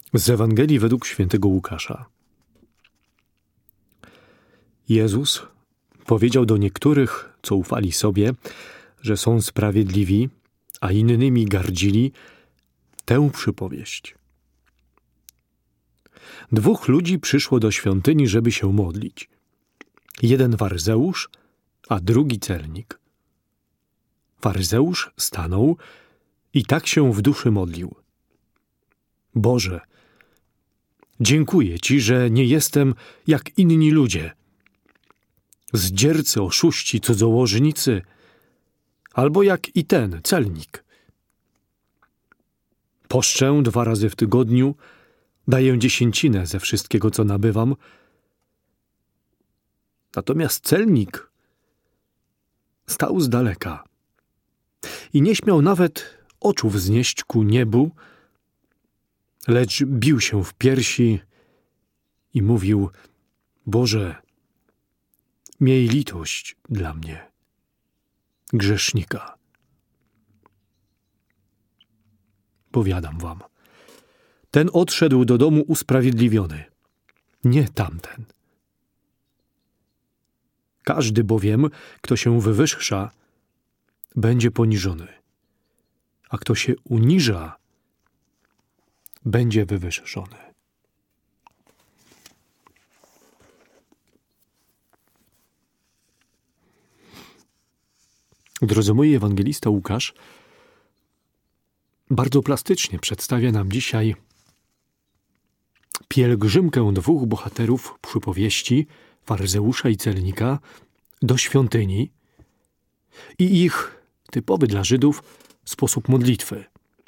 Z Ewangelii według świętego Łukasza. Jezus powiedział do niektórych, co ufali sobie, że są sprawiedliwi, a innymi gardzili, tę przypowieść. 2 ludzi przyszło do świątyni, żeby się modlić. Jeden faryzeusz, a drugi celnik. Faryzeusz stanął i tak się w duszy modlił. Boże, dziękuję Ci, że nie jestem jak inni ludzie. Zdziercy, oszuści, cudzołożnicy, albo jak i ten celnik. Poszczę 2 razy w tygodniu, daję 10 ze wszystkiego, co nabywam. Natomiast celnik stał z daleka i nie śmiał nawet oczu wznieść ku niebu, lecz bił się w piersi i mówił: Boże, miej litość dla mnie, grzesznika. Powiadam wam, ten odszedł do domu usprawiedliwiony, nie tamten. Każdy bowiem, kto się wywyższa, będzie poniżony, a kto się uniża, będzie wywyższony. Drodzy moi, ewangelista Łukasz bardzo plastycznie przedstawia nam dzisiaj pielgrzymkę 2 bohaterów przypowieści, faryzeusza i celnika, do świątyni i ich typowy dla Żydów sposób modlitwy.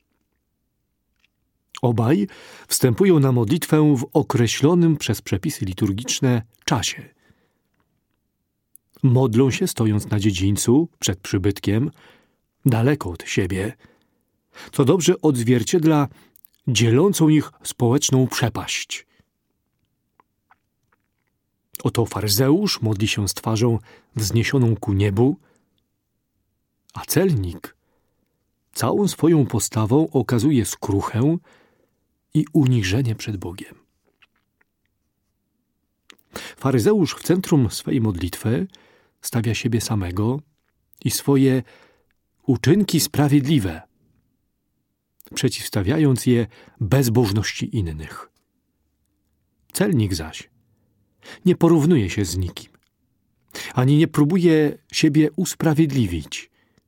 Obaj wstępują na modlitwę w określonym przez przepisy liturgiczne czasie. Modlą się stojąc na dziedzińcu, przed przybytkiem, daleko od siebie, co dobrze odzwierciedla dzielącą ich społeczną przepaść. Oto faryzeusz modli się z twarzą wzniesioną ku niebu, a celnik całą swoją postawą okazuje skruchę i uniżenie przed Bogiem. Faryzeusz w centrum swej modlitwy stawia siebie samego i swoje uczynki sprawiedliwe, przeciwstawiając je bezbożności innych. Celnik zaś nie porównuje się z nikim, ani nie próbuje siebie usprawiedliwić.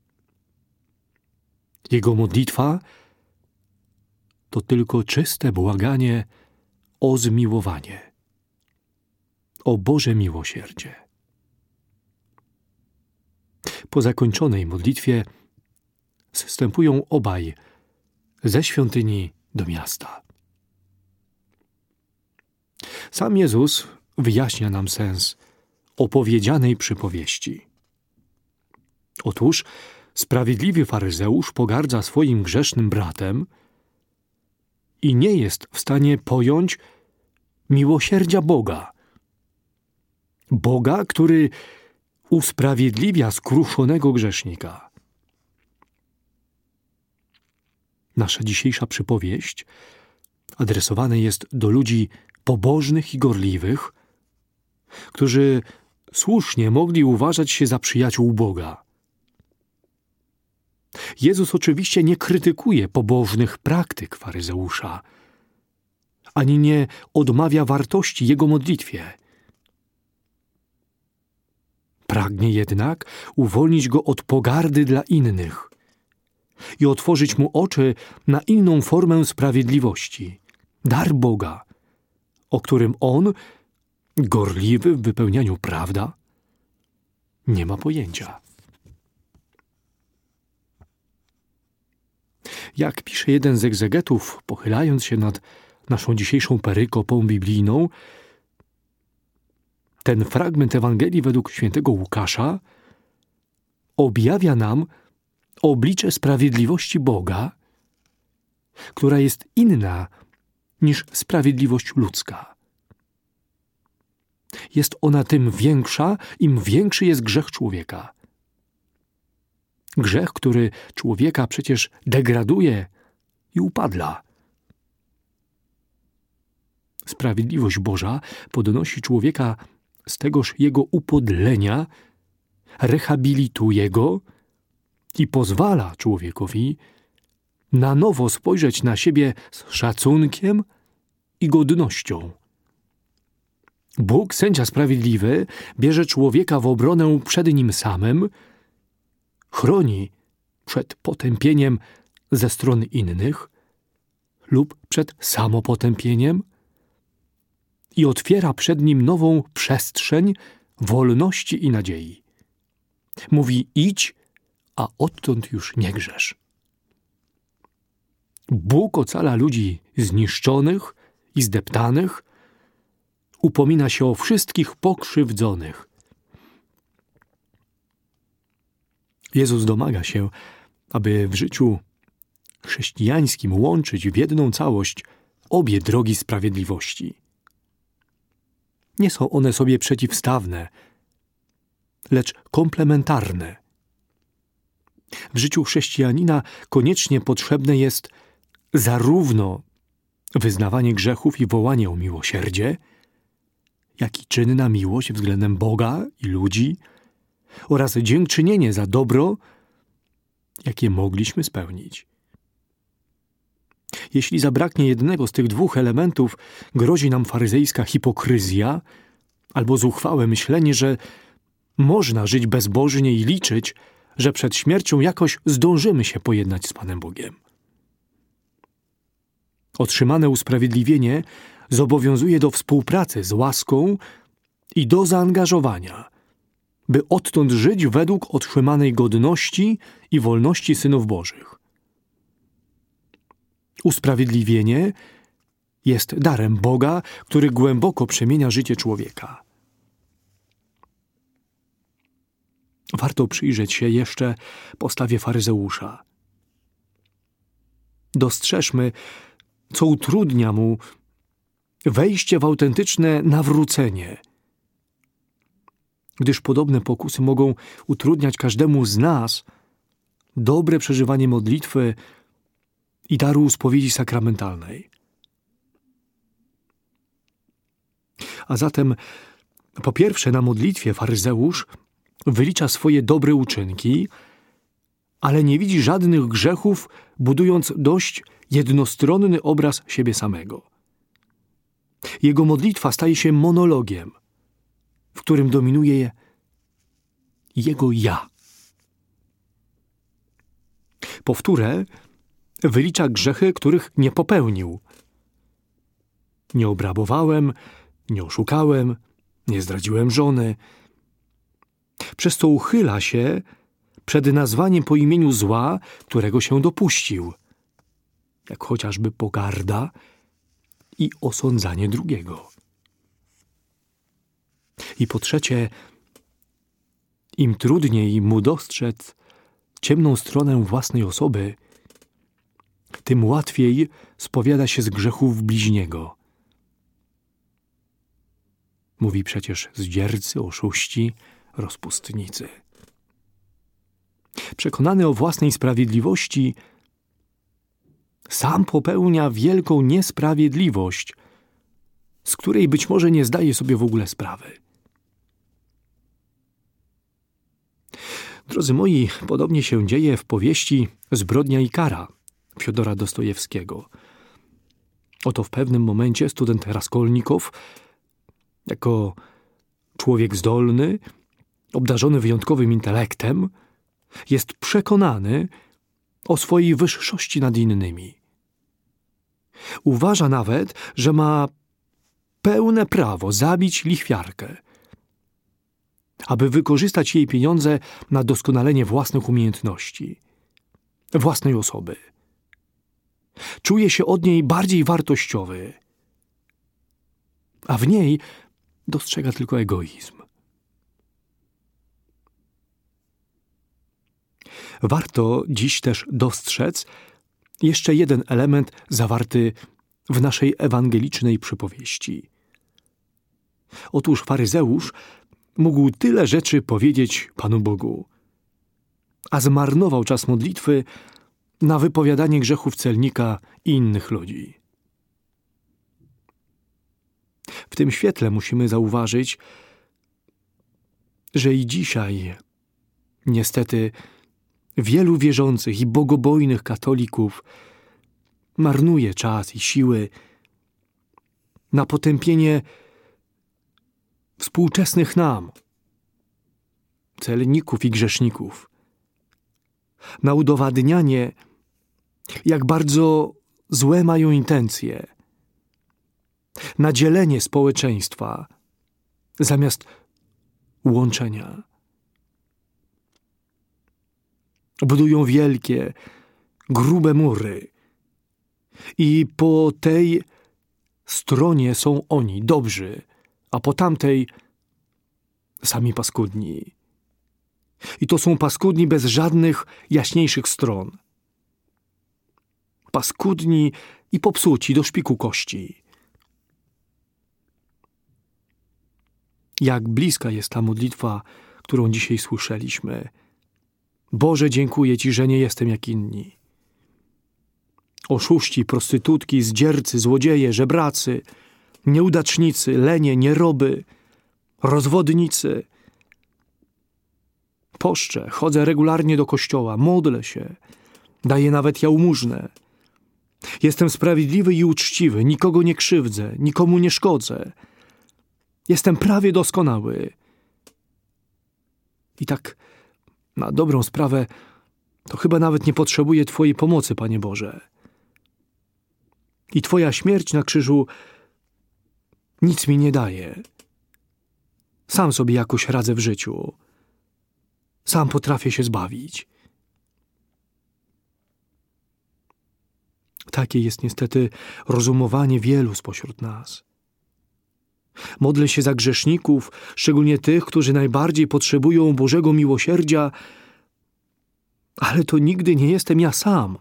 Jego modlitwa to tylko czyste błaganie o zmiłowanie, o Boże miłosierdzie. Po zakończonej modlitwie zstępują obaj ze świątyni do miasta. Sam Jezus wyjaśnia nam sens opowiedzianej przypowieści. Otóż sprawiedliwy faryzeusz pogardza swoim grzesznym bratem i nie jest w stanie pojąć miłosierdzia Boga. Boga, który usprawiedliwia skruszonego grzesznika. Nasza dzisiejsza przypowieść adresowana jest do ludzi pobożnych i gorliwych, którzy słusznie mogli uważać się za przyjaciół Boga. Jezus oczywiście nie krytykuje pobożnych praktyk faryzeusza, ani nie odmawia wartości jego modlitwie. Pragnie jednak uwolnić go od pogardy dla innych i otworzyć mu oczy na inną formę sprawiedliwości, dar Boga, o którym on, gorliwy w wypełnianiu prawda, nie ma pojęcia. Jak pisze jeden z egzegetów, pochylając się nad naszą dzisiejszą perykopą biblijną, ten fragment Ewangelii według świętego Łukasza objawia nam oblicze sprawiedliwości Boga, która jest inna niż sprawiedliwość ludzka. Jest ona tym większa, im większy jest grzech człowieka. Grzech, który człowieka przecież degraduje i upadla. sprawiedliwość Boża podnosi człowieka z tegoż jego upodlenia, rehabilituje go i pozwala człowiekowi na nowo spojrzeć na siebie z szacunkiem i godnością. Bóg, sędzia sprawiedliwy, bierze człowieka w obronę przed nim samym, chroni przed potępieniem ze strony innych lub przed samopotępieniem i otwiera przed nim nową przestrzeń wolności i nadziei. Mówi: idź, a odtąd już nie grzesz. Bóg ocala ludzi zniszczonych i zdeptanych, upomina się o wszystkich pokrzywdzonych. Jezus domaga się, aby w życiu chrześcijańskim łączyć w jedną całość obie drogi sprawiedliwości. Nie są one sobie przeciwstawne, lecz komplementarne. W życiu chrześcijanina koniecznie potrzebne jest zarówno wyznawanie grzechów i wołanie o miłosierdzie, jak i czynna miłość względem Boga i ludzi oraz dziękczynienie za dobro, jakie mogliśmy spełnić. Jeśli zabraknie jednego z tych dwóch elementów, grozi nam faryzejska hipokryzja albo zuchwałe myślenie, że można żyć bezbożnie i liczyć, że przed śmiercią jakoś zdążymy się pojednać z Panem Bogiem. Otrzymane usprawiedliwienie zobowiązuje do współpracy z łaską i do zaangażowania, by odtąd żyć według otrzymanej godności i wolności synów Bożych. Usprawiedliwienie jest darem Boga, który głęboko przemienia życie człowieka. Warto przyjrzeć się jeszcze postawie faryzeusza. Dostrzeżmy, co utrudnia mu wejście w autentyczne nawrócenie, gdyż podobne pokusy mogą utrudniać każdemu z nas dobre przeżywanie modlitwy i daru spowiedzi sakramentalnej. A zatem, po pierwsze, na modlitwie faryzeusz wylicza swoje dobre uczynki, ale nie widzi żadnych grzechów, budując dość jednostronny obraz siebie samego. Jego modlitwa staje się monologiem, w którym dominuje jego ja. Po wtóre, wylicza grzechy, których nie popełnił. Nie obrabowałem, nie oszukałem, nie zdradziłem żony. Przez to uchyla się przed nazwaniem po imieniu zła, którego się dopuścił, jak chociażby pogarda i osądzanie drugiego. I po trzecie, im trudniej mu dostrzec ciemną stronę własnej osoby, tym łatwiej spowiada się z grzechów bliźniego. Mówi przecież zdziercy, oszuści, rozpustnicy. Przekonany o własnej sprawiedliwości, sam popełnia wielką niesprawiedliwość, z której być może nie zdaje sobie w ogóle sprawy. Drodzy moi, podobnie się dzieje w powieści Zbrodnia i kara Fiodora Dostojewskiego. Oto w pewnym momencie student Raskolnikow, jako człowiek zdolny, obdarzony wyjątkowym intelektem, jest przekonany o swojej wyższości nad innymi. Uważa nawet, że ma pełne prawo zabić lichwiarkę, aby wykorzystać jej pieniądze na doskonalenie własnych umiejętności, własnej osoby. Czuje się od niej bardziej wartościowy, a w niej dostrzega tylko egoizm. Warto dziś też dostrzec jeszcze jeden element zawarty w naszej ewangelicznej przypowieści. Otóż faryzeusz mógł tyle rzeczy powiedzieć Panu Bogu, a zmarnował czas modlitwy na wypowiadanie grzechów celnika i innych ludzi. W tym świetle musimy zauważyć, że i dzisiaj niestety wielu wierzących i bogobojnych katolików marnuje czas i siły na potępienie współczesnych nam celników i grzeszników, na udowadnianie, jak bardzo złe mają intencje, na dzielenie społeczeństwa zamiast łączenia. Budują wielkie, grube mury i po tej stronie są oni dobrzy, a po tamtej sami paskudni. I to są paskudni bez żadnych jaśniejszych stron. Paskudni i popsuci do szpiku kości. Jak bliska jest ta modlitwa, którą dzisiaj słyszeliśmy. Boże, dziękuję Ci, że nie jestem jak inni. Oszuści, prostytutki, zdziercy, złodzieje, żebracy, nieudacznicy, lenie, nieroby, rozwodnicy. Poszczę, chodzę regularnie do kościoła, modlę się, daję nawet jałmużnę. Jestem sprawiedliwy i uczciwy, nikogo nie krzywdzę, nikomu nie szkodzę. Jestem prawie doskonały. I tak na dobrą sprawę to chyba nawet nie potrzebuję Twojej pomocy, Panie Boże. I Twoja śmierć na krzyżu nic mi nie daje. Sam sobie jakoś radzę w życiu. Sam potrafię się zbawić. Takie jest niestety rozumowanie wielu spośród nas. Modlę się za grzeszników, szczególnie tych, którzy najbardziej potrzebują Bożego miłosierdzia, ale to nigdy nie jestem ja sam.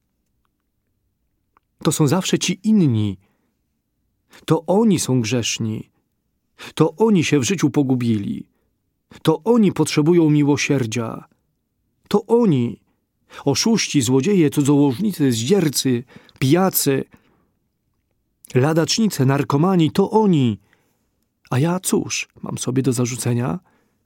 To są zawsze ci inni. To oni są grzeszni. To oni się w życiu pogubili. To oni potrzebują miłosierdzia. To oni, oszuści, złodzieje, cudzołożnicy, zdziercy, pijacy, ladacznicy, narkomani, to oni. A ja cóż mam sobie do zarzucenia?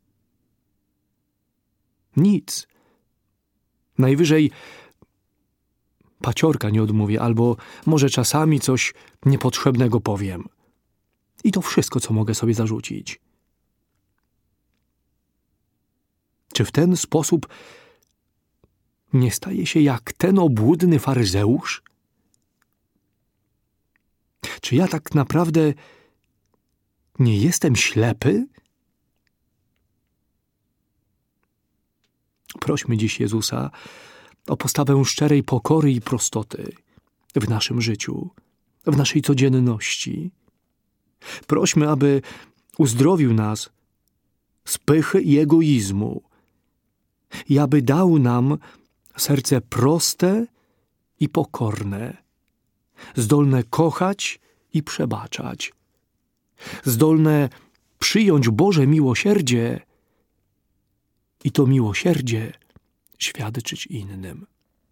Nic. Najwyżej paciorka nie odmówię, albo może czasami coś niepotrzebnego powiem. I to wszystko, co mogę sobie zarzucić. Czy w ten sposób nie staje się jak ten obłudny faryzeusz? Czy ja tak naprawdę nie jestem ślepy? Prośmy dziś Jezusa o postawę szczerej pokory i prostoty w naszym życiu, w naszej codzienności. Prośmy, aby uzdrowił nas z pychy i egoizmu i aby dał nam serce proste i pokorne, zdolne kochać i przebaczać, zdolne przyjąć Boże miłosierdzie i to miłosierdzie świadczyć innym.